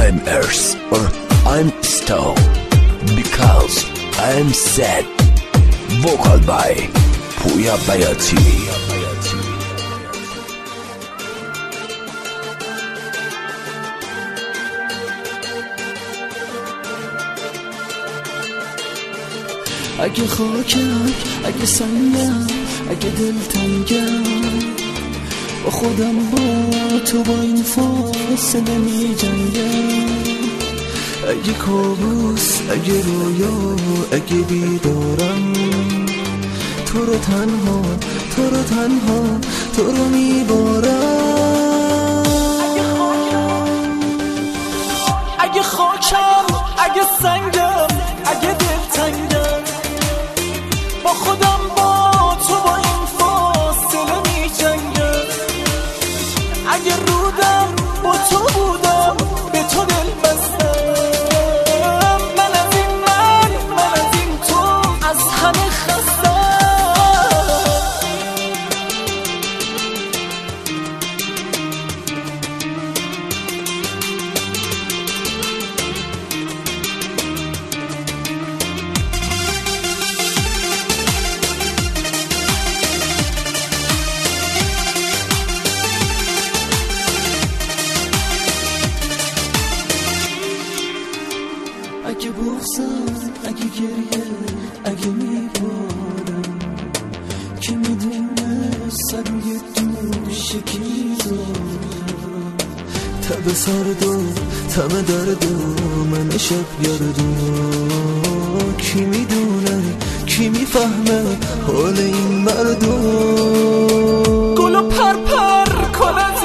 I'm Earth or I'm Stone because I'm sad. Vocal by پویا بیاتی. اگه خاکم، اگه سنگم، اگه دلتنگم، با خودم با تو با این فاصله می جنگم. اگه کابوس، اگه رویا، اگه بیدارم، تو رو تنها، تو رو تنها، تو رو میبارم. اگه خاکم، اگه سنگم، اگه دلتنگم، با خودم با تو با این فاصله می جنگم. اگه رودم با تو بودم به تو دل بستم، من از این تو از همه خستم. اگه بغضم، اگه گریه، اگه میبارم، که میدونه سروی دوش کی دارم. تب سرد و تم درد و من شب گردو، کی میدونه، کی میفهمه حال این مردم. گلو پر پر کنه